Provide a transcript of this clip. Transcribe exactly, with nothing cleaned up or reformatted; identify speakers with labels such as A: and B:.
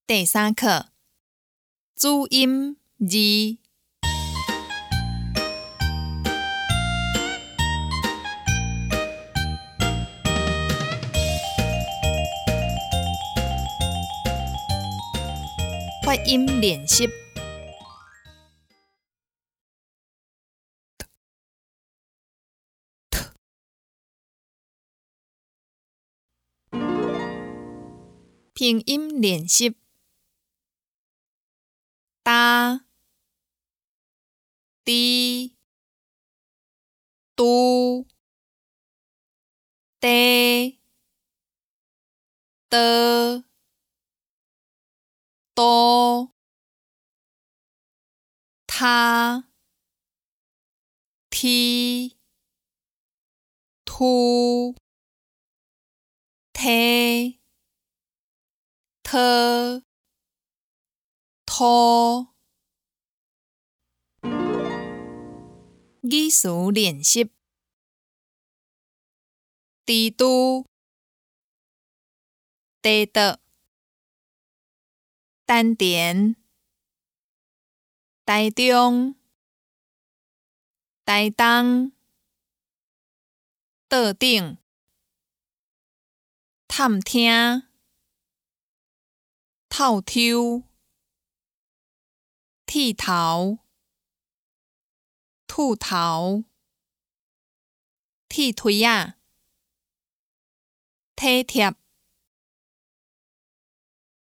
A: 第三课注音字。发音练习。拼音练习。哒、滴、嘟、得、的、多、他、踢、突、推、特、拖。语词练习。低度、低的、丹田、台中、台东、桌顶、探听、透抽、剃头、兔头、剃腿仔、体贴。